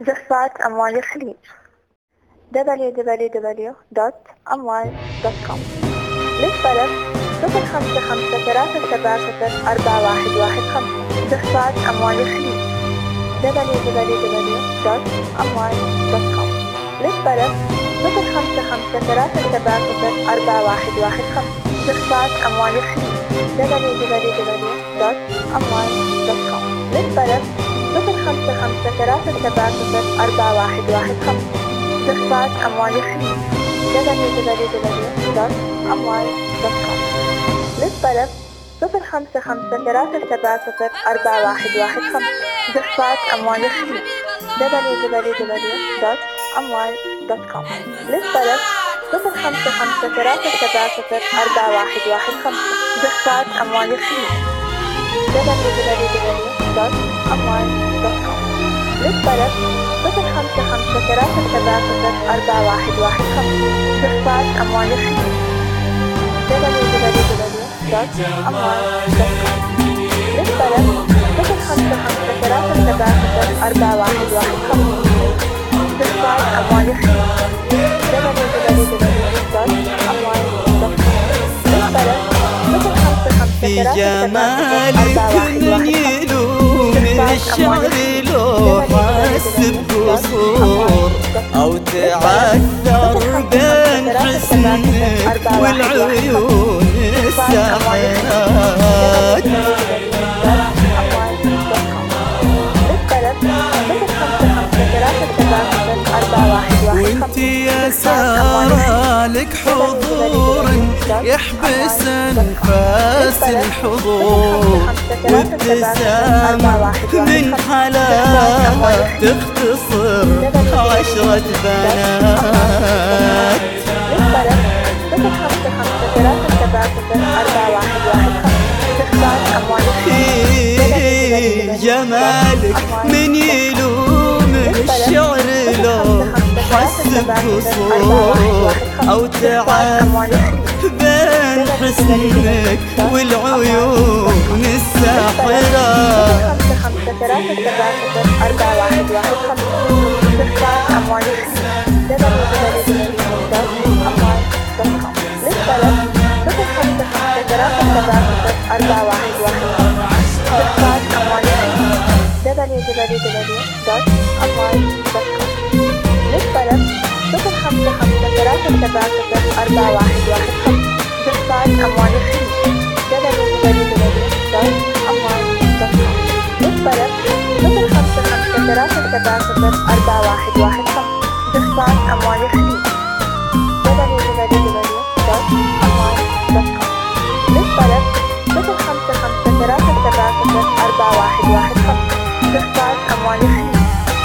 زفات أموال الخليج www.amwal.com للطلب 05537041115 زفات أموال الخليج www.amwal.com للطلب 05537041115 زفات أموال الخليج www.amwal.com للطلب 05537041115 زفات أموال الخليج www.amwal.com للطلب 05537041115 زفات أموال الخليج www.amwal.com للطلب 05537041115 زفات أموال الخليج www.amwal.com للطلب 05537041115 زفات أموال الخليج www.amwal.com للطلب 05537041115 زفات أموال الخليج www.amwal.com للطلب في جمالك من يلوم الشعر لو حس بقصور أو تعثر بين حسنك والعيون الساحرات وانت يا سارة لك حضور يحبس انفاس الحضور وابتسامة من حلاها تختصر 10 بنات جمالك من يلوم الشعر لو حس بقصور أو تعب بين حسنك والعيون الساحرة www.amwal.com للطلب 05537041115 زفات أموال الخليج www.amwal.com للطلب 05537041115 زفات أموال الخليج www.amwal.com للطلب 05537041115 زفات أموال الخليج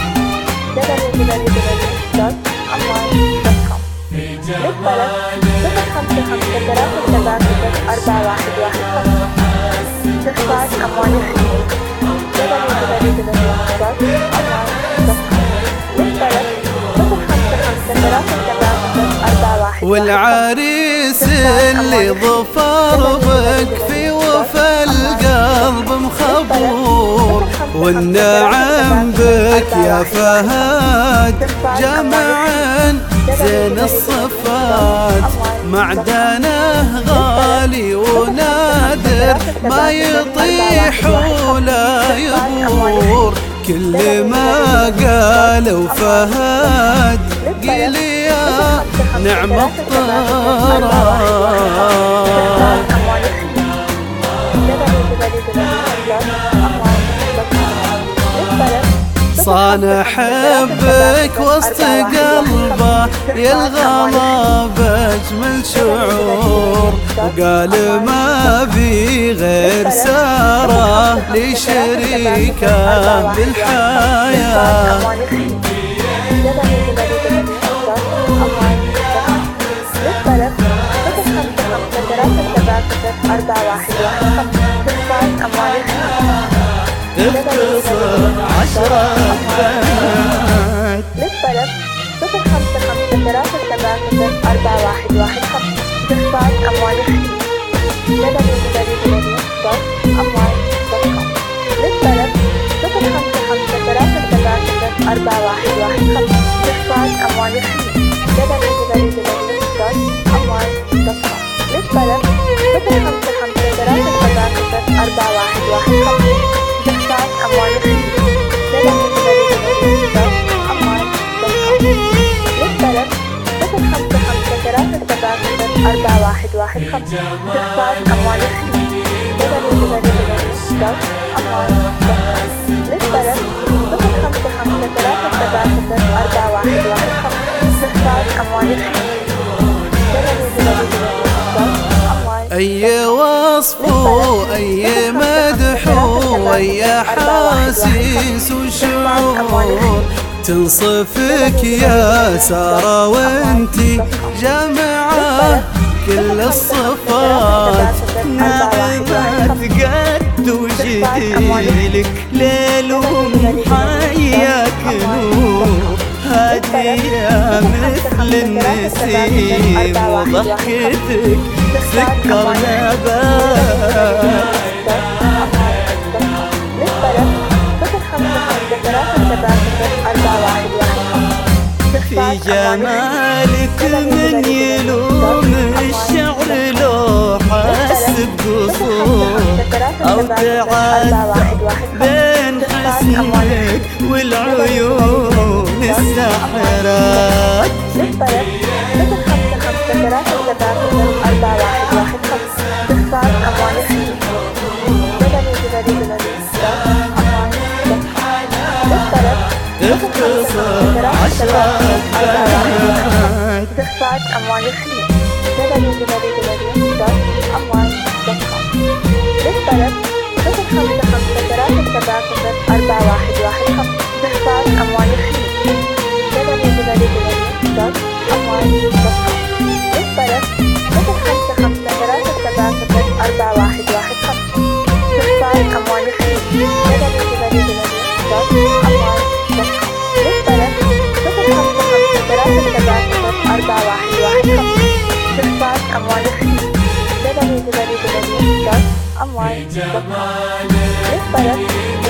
www.amwal.com للطلب 05537041115 زفات أموال الخليج www.amwal.com للطلب 05537041115 والعريس اللي ظفر بك في وفا القلب مخبور والنعم بك يا فهد جمعا زين الصفات معدنه غالي ونادر ما يطيح ولا يبور كل ما قالوا فهد قيل يا نعم الطراد صان حبك وسط قلبه يلغى بأجمل شعور وقال ما بي غير سارة لشريكه بالحياة للطلب 05537041115 زفات أموال الخليج تختصر 10 بنات للطلب 05537041115 زفات أموال الخليج www.amwal.com للطلب 05537041115 4115 استخراج أموال الخليج www.amwal.com للطلب 055 استخراج أموال الخليج www.amwal.com للطلب 055 استخراج أموال الخليج www.amwal.com للطلب 055 استخراج أموال الخليج أي وصف أي مدح أي حاسيس وشعور تنصفك يا سارة وانتي جامعة كل الصفات ناعمة قد وجديلك ليل ومحياك نور هادية مثل النسيم وضحكتك سكر نبات في جمالك من يلوم الشعر لو حس بقصور أو تعدى بين حسنك والعيون الساحرات اختصر 10 بنات استخراج أموال الخليج www.amwal.com للطلب 055 استخراج أموال الخليج www.amwal.com للطلب 055 استخراج أموال الخليج www.amwal.com للطلب 055 استخراج أموال الخليج www.amwal.com للطلب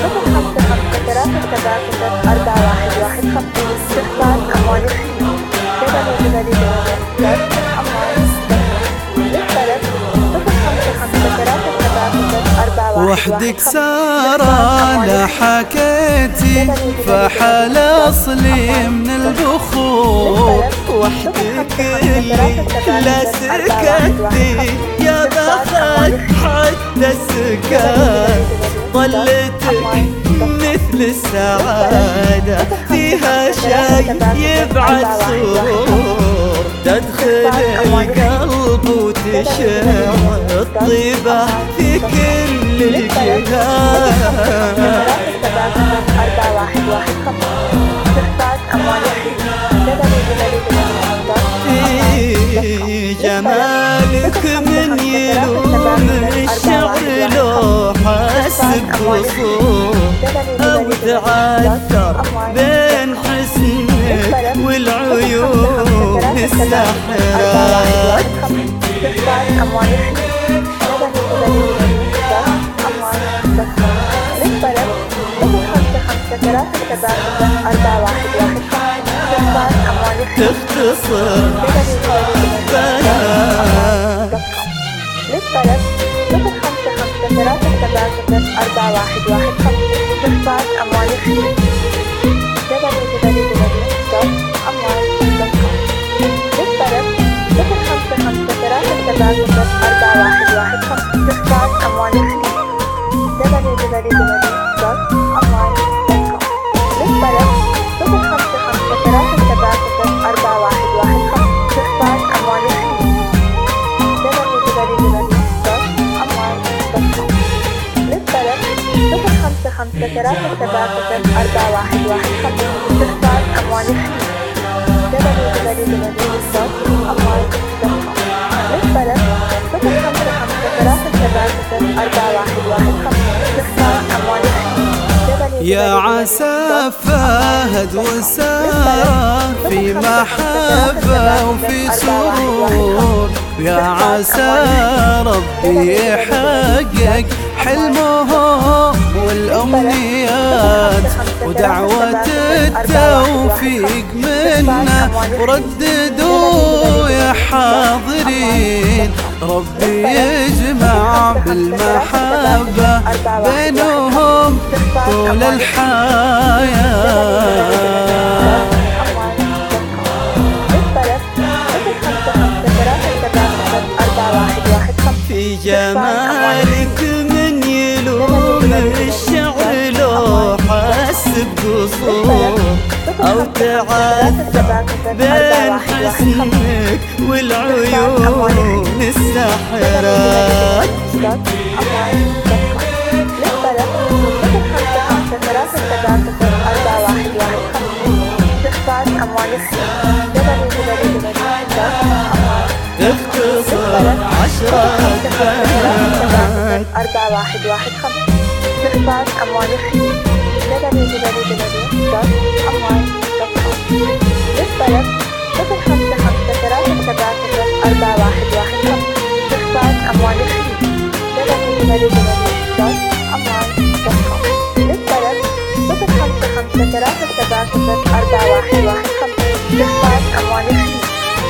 055 استخراج أموال الخليج www.amwal.com للطلب 055 وحدك سارة لا حكيتي فحل أصلي من البخور وحدك اللي لا سكتي يا بخت حتى السكات ظلتك مثل السعادة فيها شي يبعد سرور تدخل القلب وتشع الطيبة في كل الجهات في جمالك من يلوم الشعر لو حس بقصور أو تعثر بين حسنك والعيون الساحرات تختصر بنات للطلب 055 استخراج أموال الخليج www.amwal.com للطلب 055 استخراج أموال الخليج www.amwal.com للطلب 055 استخراج أموال الخليج www.amwal.com للطلب 055 استخراج أموال الخليج www.amwal.com للطلب 055 استخراج أموال الخليج يا عسى فهد وسارة في محبة وفي سرور يا عسى ربي يحقق حلمهم والأمنيات ودعوة التوفيق منا، ورددوا يا حاضرين ربي يجمع بالمحبة بينهم طول الحياة. في جمالك من يلوم الشعر لو حس بقصور أو تعذب بين حسنك والعيون الساحرات. اختصر 10 بنات 4115 استخدام أموال الخير www.amwal.com. للطلب 05537741115 استخدام أموال الخير www.amwal.com. للطلب 05537741115 استخدام أموال الخير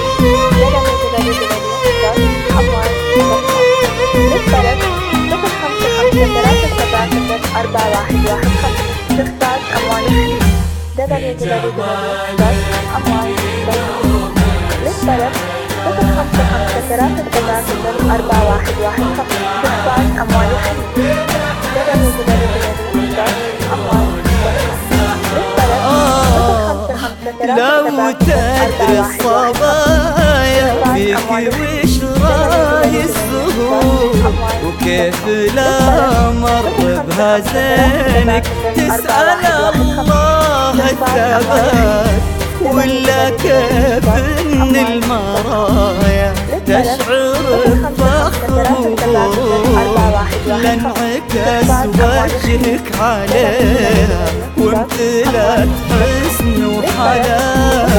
www.amwal.com. للطلب 05537741115 استخدام أموال الخير www.amwal.com. للطلب 05537741115 استخدام أموال الخير لو تدري الصبايا فيك وش راي الزهور، وكيف لا مر بهزينك تسأل الله الثبات، ولا كيف ان المرايا تشعر بفخر وغرور، لانعكس وجهك عليها وامتلأت حسن وحلاوة.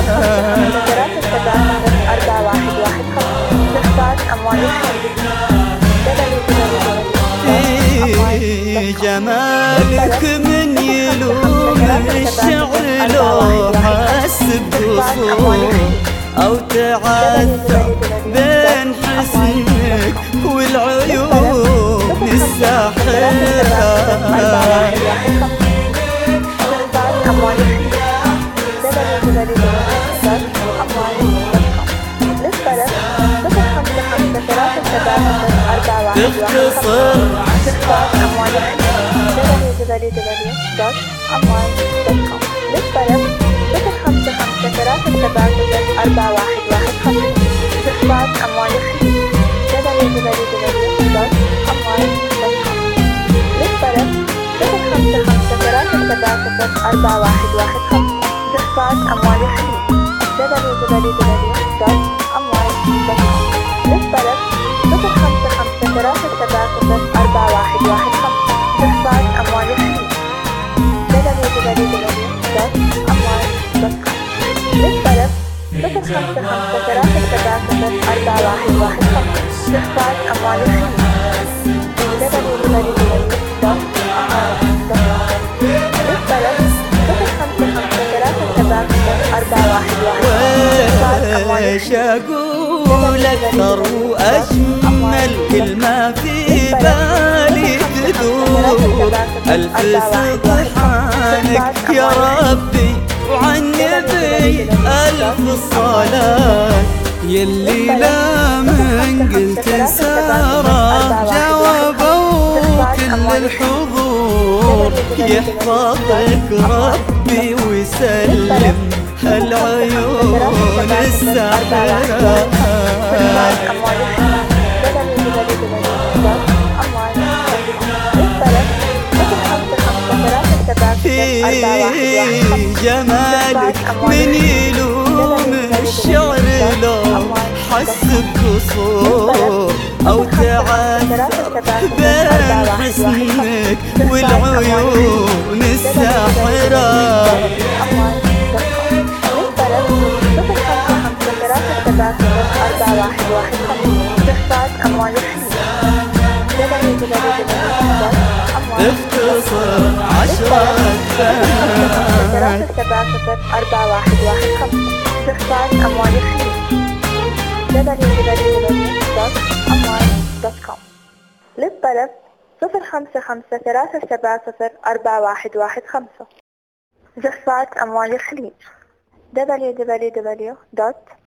في جمالك من يلوم الشعر لو حس بقصور أو تعذب بين حسنك والعيون الساحرات. تختصر www.amwal.com. للطلب 05537741115 استخدام أموال الخير www.amwal.com. للطلب 05537741115 استخدام أموال الخير www.amwal.com. للطلب 05537741115 استخدام أموال الخير www.amwal.com. للطلب 05537741115 استخدام أموال الخير www.amwal.com. للطلب 05537741115 ويش أقول أكثر وأجمل كلمة في بالي تدور، ألف سبحانك يا ربي وعن نبي ألف الصلاة، يلي لا من قلت سارة جاوبوا كل الحضور، يحفظك ربي ويسلم العيون الساحرات. في جمالك من يلوم الشعر لو حس بقصور أو تعذب بين حسنك والعيون الساحرات. استخدام أموال الخير عشرات فان 3704115 استخراج أموال الخليج www.amwal.com للطلب 055 3704115 زخات أموال الخليج www.amwal.com